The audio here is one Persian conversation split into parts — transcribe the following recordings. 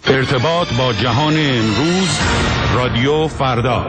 ارتباط با جهان امروز، رادیو فردا.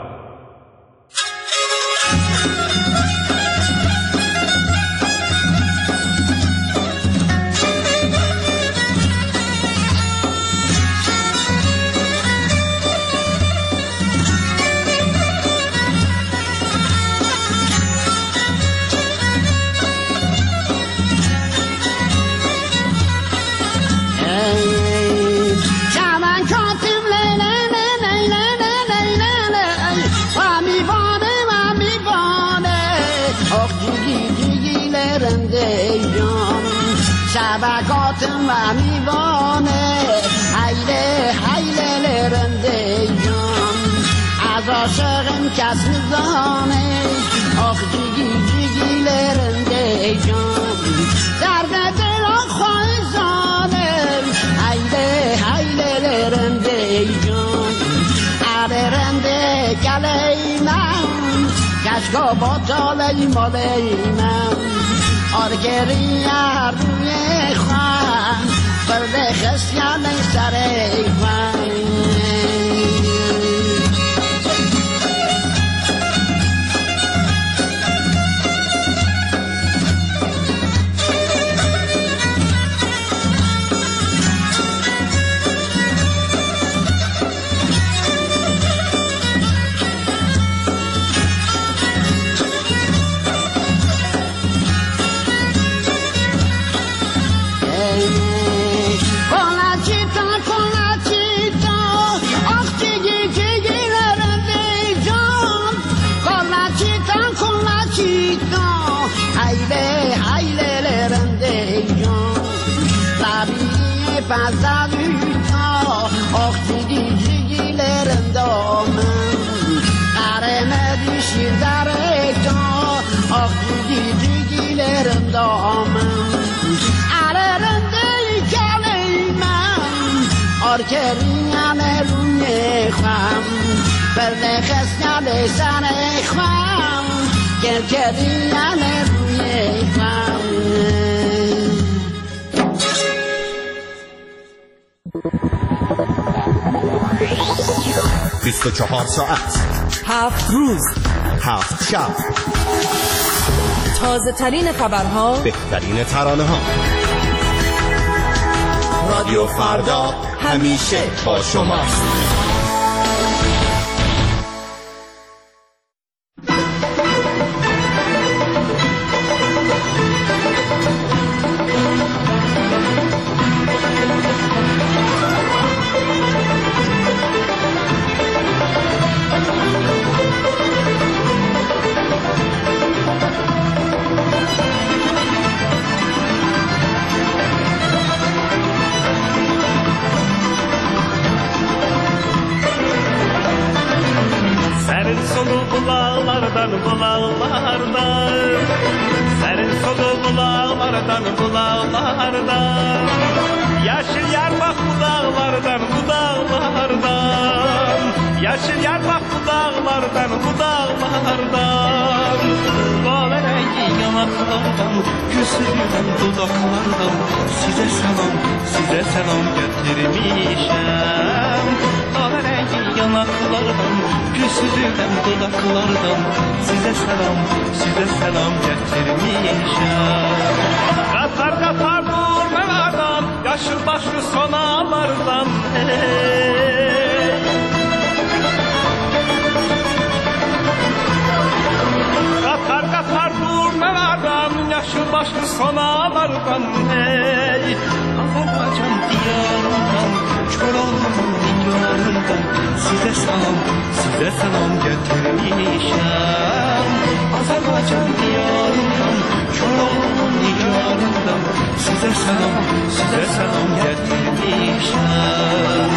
شبکاتم و میوانه حیله حیله لرنده جان از عاشقم کس میزانه آخ جیگی جیگی لرنده جان درد دل خواهی زانم حیله حیله لرنده جان عره رنده گلی من کشکا باطالی مالی من آرگری روی خوان برده خسیان سر خوان Pazaluta, och jigilerin damen Areme düşür darekta, och jigilerin damen Arerende kaleymen, orkeriyane lunyekham Berde khesnyale sanekham, kerkeriyane lunyekham 24 ساعت 7 روز 7 شب تازه ترین خبرها بهترین ترانه ها رادیو فردا همیشه با شماست Yeşil yer bak bu dağlardan, bu dağlardan Kahverengi yanaklardan, güzülüm dudaklardan size selam getirmişim Kahverengi yanaklardan, güzülüm dudaklardan size selam getirmişim Katar katar durmalardan, yaşıl başlı sonalardan Katar durmalardan, yaşıl başlı sonalardan hey Azerbaycan diyarından, Çorlu'nun diyarından size selam getirmişim Azerbaycan diyarından, Çorlu'nun diyarından size selam getirmişim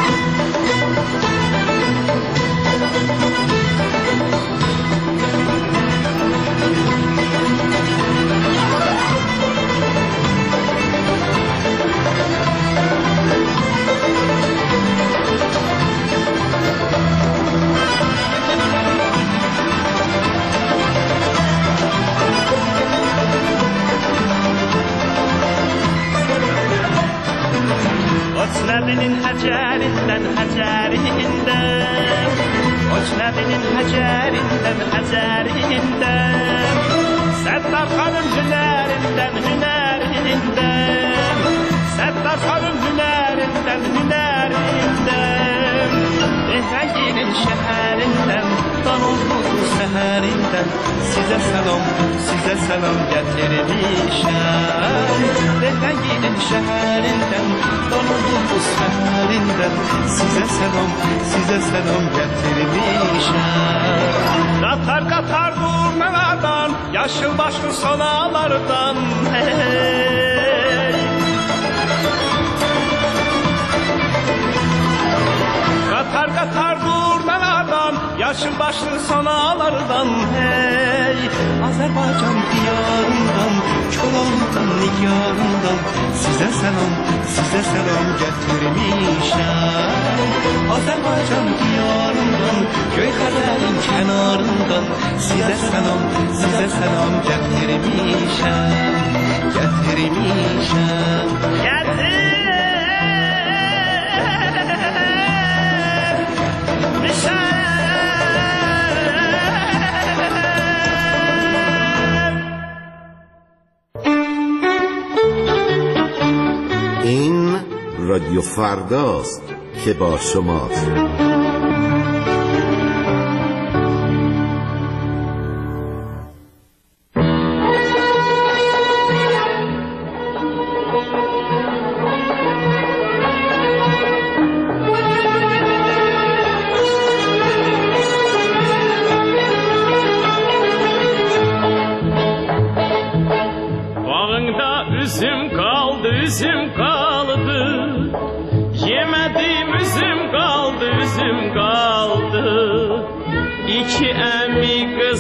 Labinin həcərindən həcərindən Qoç labinin həcərindən həcərindən Səttar xanım hünərindən hünərindən Səttar xanım hünərindən hünərindən Rəhənginin şəhərindən Danılmaz səhərindən Sizə səlam gətirmişəm Rəhənginin şəhərindən Danılmaz səhərindən Sizə səlam gətirmişəm Qatar qatar durnalardan Yaşıl başlı sonalardan Hey Qatar qatar durnalardan Yaşıl başlı sonalardan Hey Azərbaycan diyarından Koloğludan nigarından Sizə səlam gətirmişəm Azərbaycan diyarından Göyxələrin kənarından Sizə səlam gətirmişəm این رادیو فرداست که با شماست. Üzüm kaldı, yemedim üzüm kaldı. İki emmi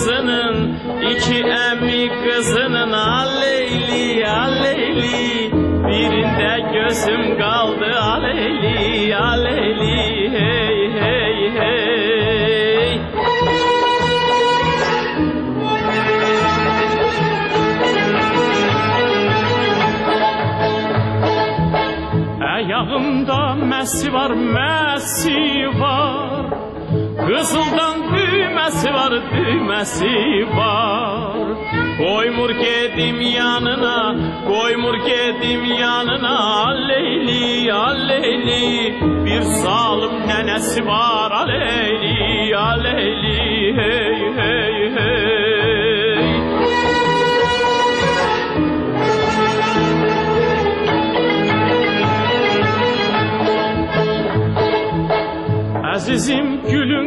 kızının aleyli, birinde gözüm kaldı aleyli, hey. Ayağımda məsi var, Qızıldan düyməsi var, Qoymur gedim yanına, Aleyli, bir zalım nənəsi var, Aleyli, hey. Azizim gülün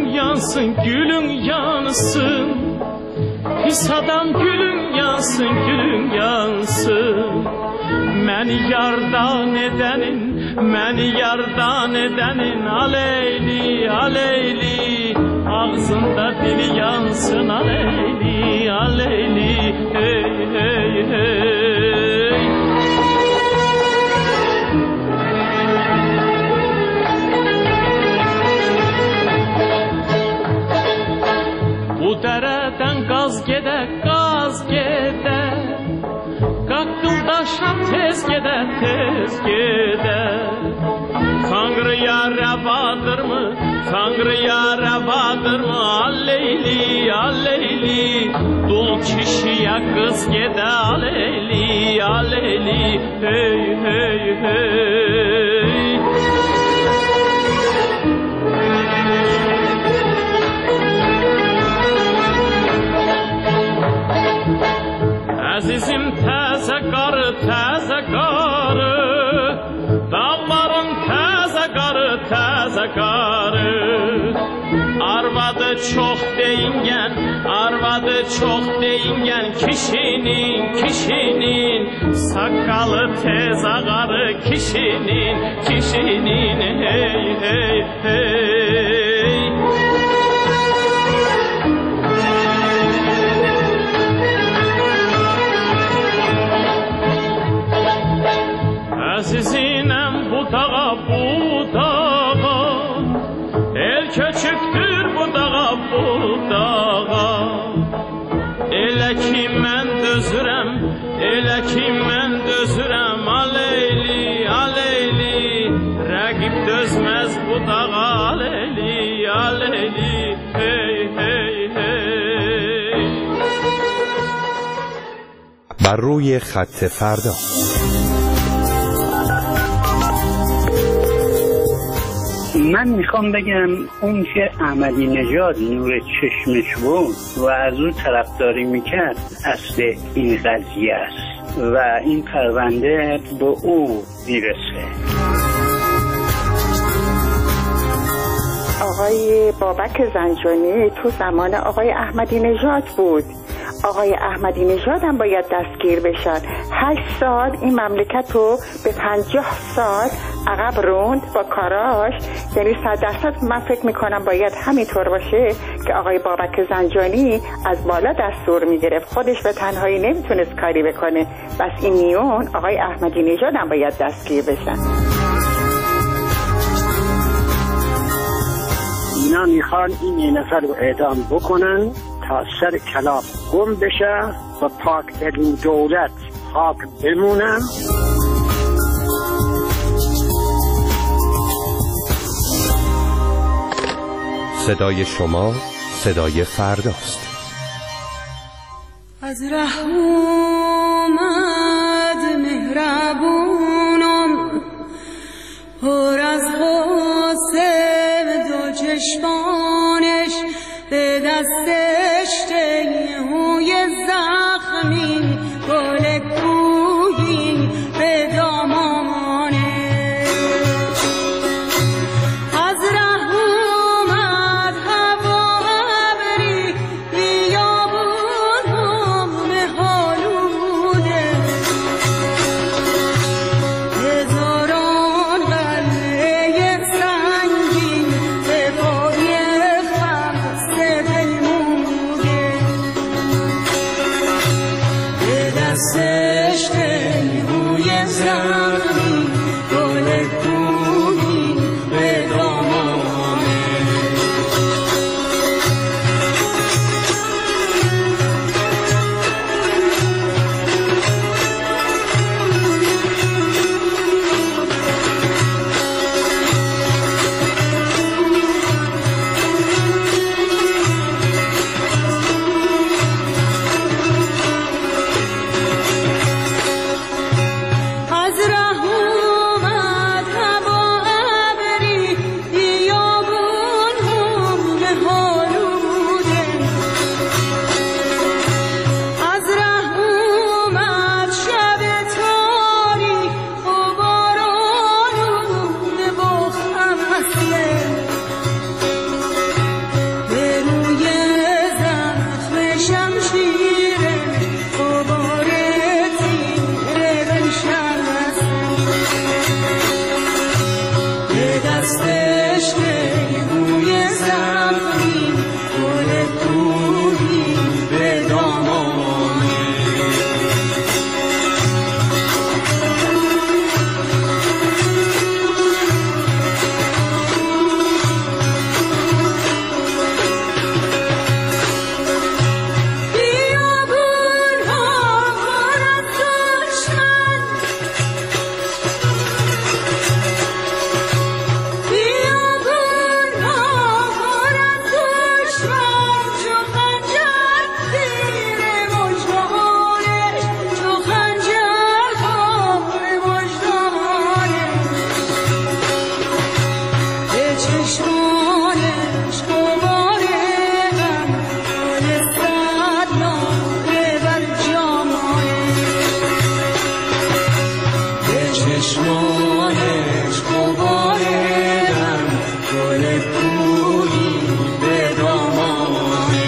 yansın, Pis adam gülün yansın. Məni yardan edenin, Aleyli, ağzında dili yansın, Aleyli, hey. Bu dereden gaz gede, Qaqqıldaşan tez gede. Tanrıya rəvadırmı, Aleyli, dul kişiyə qız gede, Aleyli, hey. Azizim təzə qarı, dağların təzə qarı, arvadı çox deyingen, kişinin, sakalı tez ağarı, kişinin, hey. Azizinem bu dağa, el köçüktür bu dağa. Elə ki mən dözürəm, Aleyli, دغا لیلی یا لیلی هی هی هی. بر روی خط فردا. من میخوام بگم اون که احمدی نژاد نور چشمش بود و از اون طرفداری میکرد اصل این قضیه است و این پرونده به او میرسه. آقای بابک زنجانی تو زمان آقای احمدی نژاد بود. آقای احمدی نژاد هم باید دستگیر بشن. 8 سال این مملکت رو به 50 سال عقب روند با کاراش. یعنی 100% من فکر میکنم باید همینطور باشه که آقای بابک زنجانی از بالا دستور میگرفت، خودش به تنهایی نمیتونست کاری بکنه. بس این میون آقای احمدی نژاد هم باید دستگیر بشن. اینا میخوان این نفر رو اعدام بکنن تا سر کلام گم بشه و پاکترین دولت پاک بمونن. صدای شما صدای فرداست. از ره اومد مهربونم پر از غصه دو چشمانش به دستش تیهوی زخمی گل کوهی به دامانش. از ره اومد هوا ابری بیابون هم حالوده هزاران قلعه سنگین به پای خمسه پیموده به دستش تیهوی زخمی گل کوهی به دامانش. از ره اومد هوا ابری بیابون هم به حالوده از ره اومد شب تاریک و بارانونه و خمسه به روی زخم شمشیره غبار تیره بنشسته به دستش تیهوی زخمی گل کوهی به دامانش. بیابون ها پر از دشمن بیابون ها پر از دشمن چو خنجر زیر مژگانش چو خنجر خار مژگانش به چشمانش غبار غم گل صد لاله بر جامانش به چشمانش غبار غم گل کوهی به دامانش.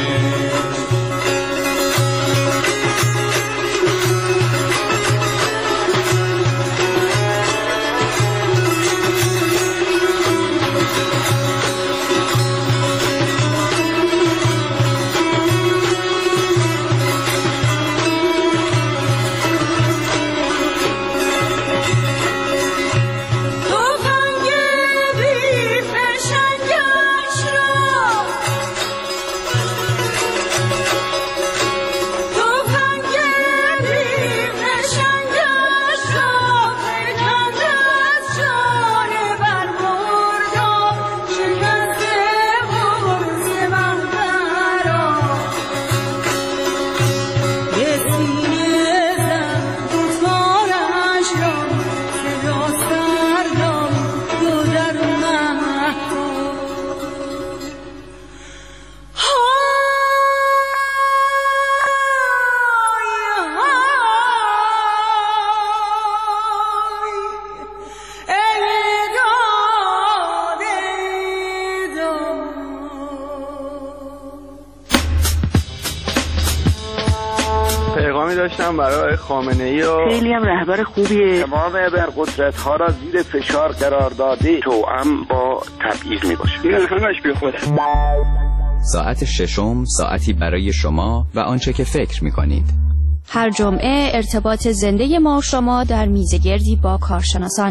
داشتم برای خامنه‌ای و خیلی هم رهبر خوبیه. تمام ابرقدرت‌ها را زیر فشار قرار داده، توأم با تبعیض میباشه. این همش بی خوده. ساعت ششم، ساعتی برای شما و آنچه که فکر می‌کنید. هر جمعه ارتباط زنده ما شما در میزگردی با کارشناسان.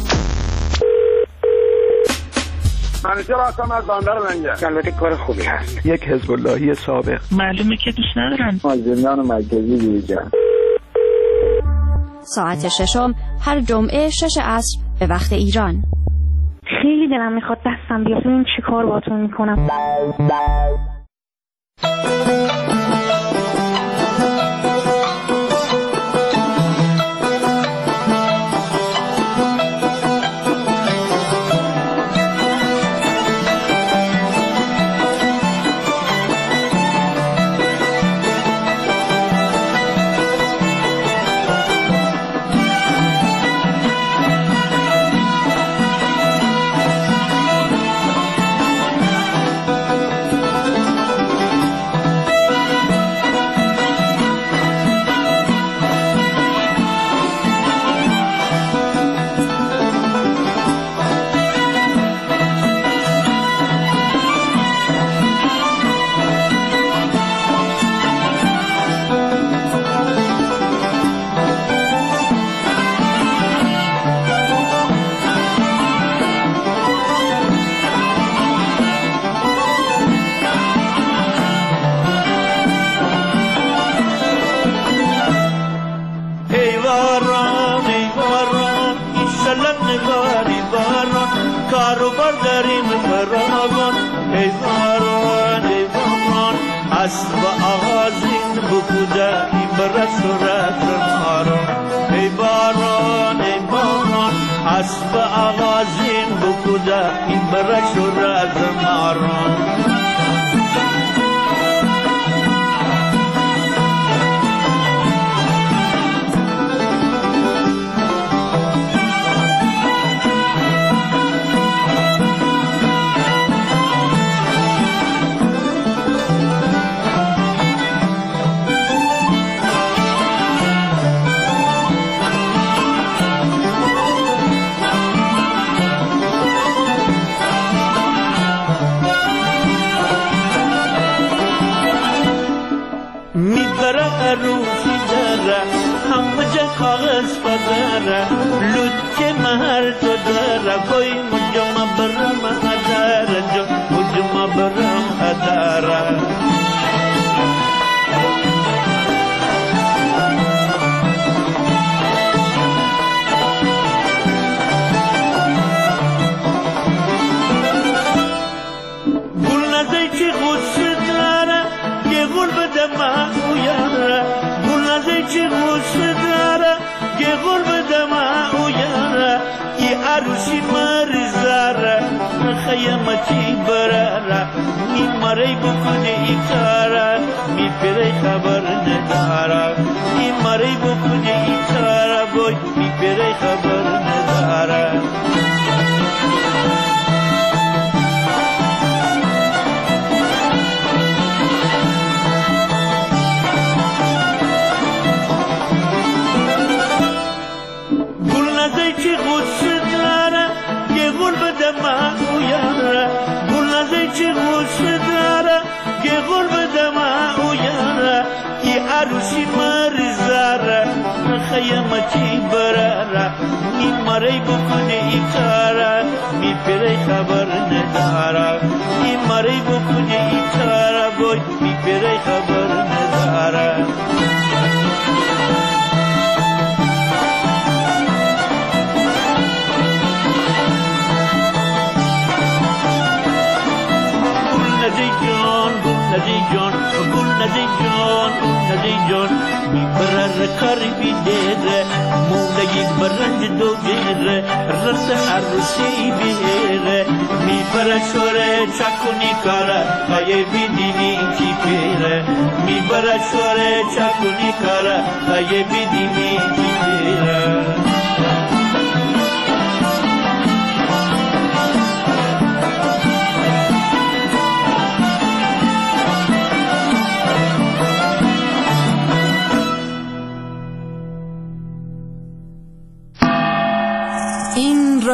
منیجر هستم از بندر لنگر. البته کار خوبی هست. یک حزب اللهی سابق. معلومه که دوست ندارن. زندان مرکزی دیجا. ساعت ششم هر جمعه 6 عصر به وقت ایران. خیلی دلم میخواد دستم بیاد ببینم چی کار باهاتون میکنم.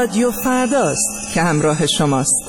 رادیو فرداست که همراه شماست.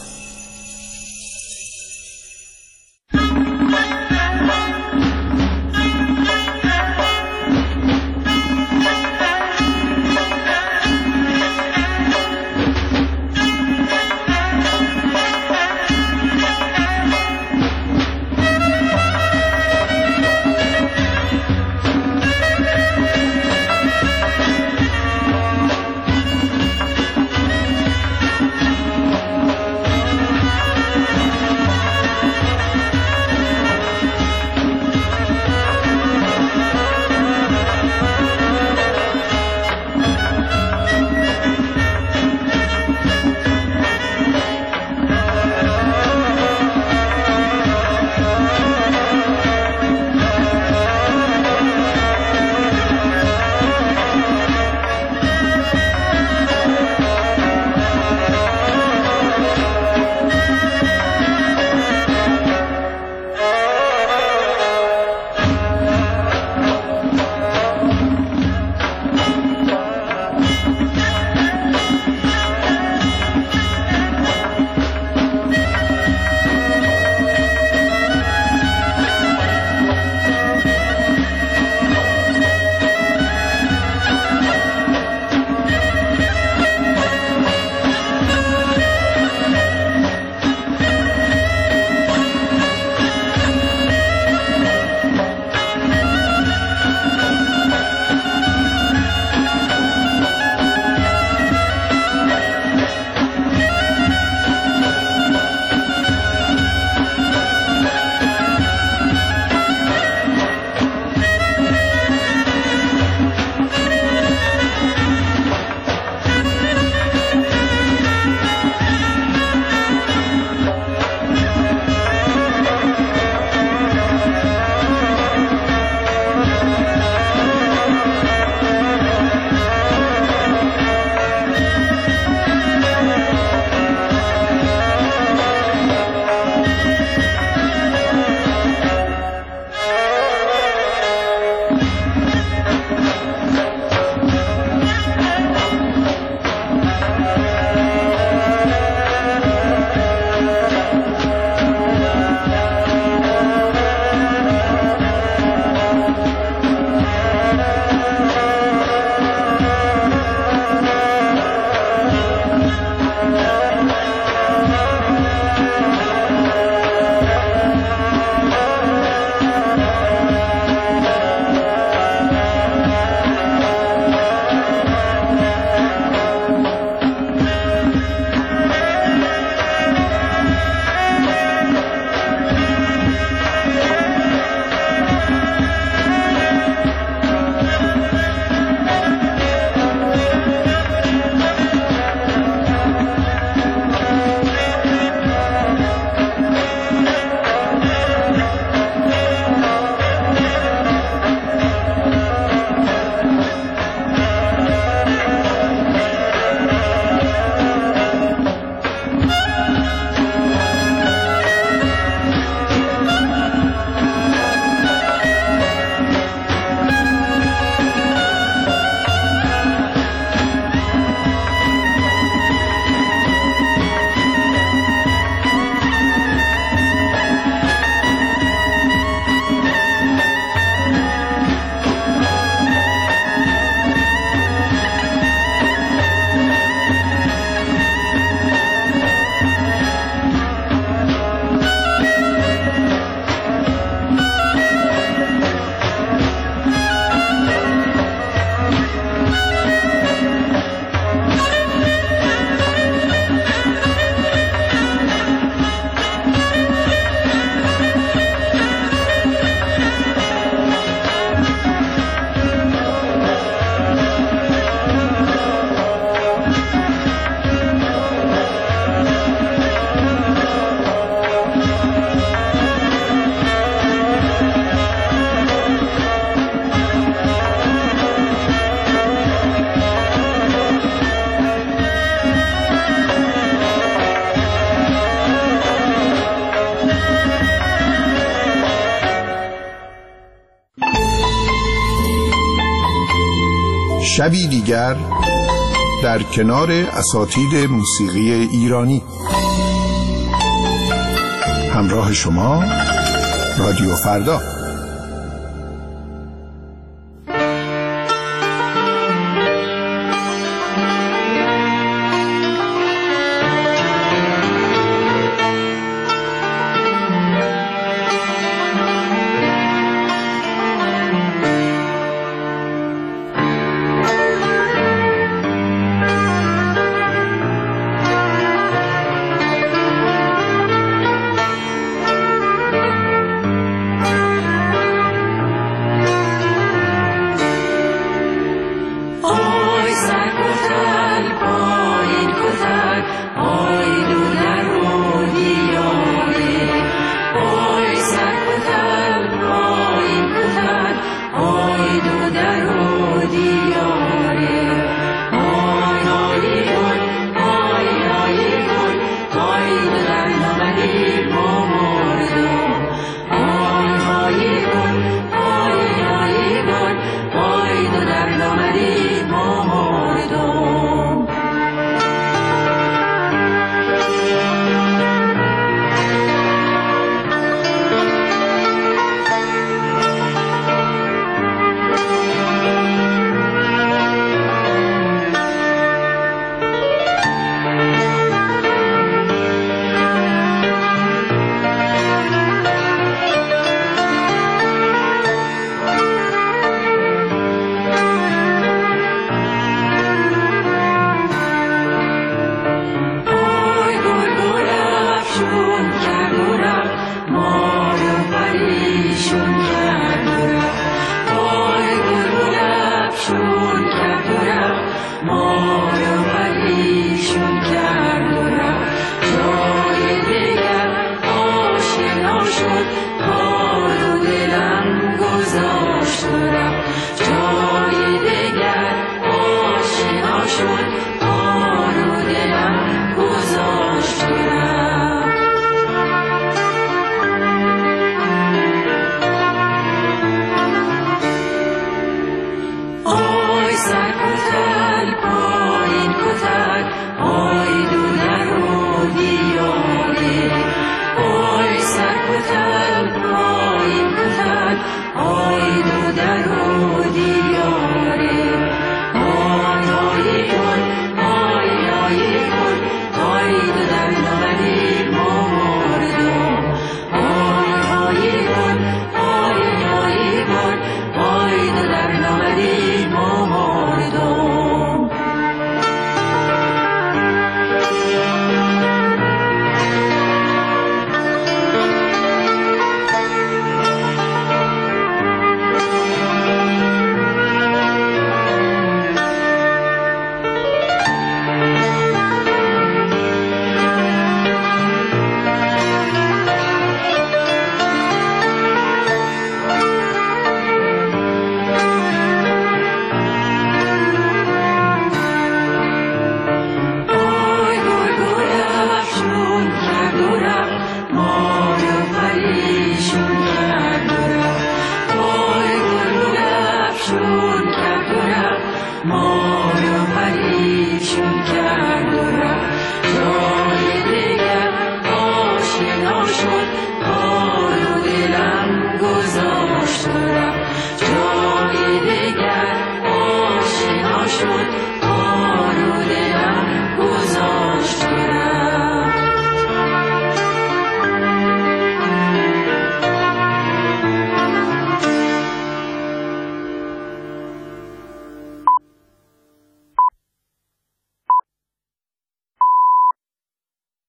شبی دیگر در کنار اساتید موسیقی ایرانی. همراه شما رادیو فردا.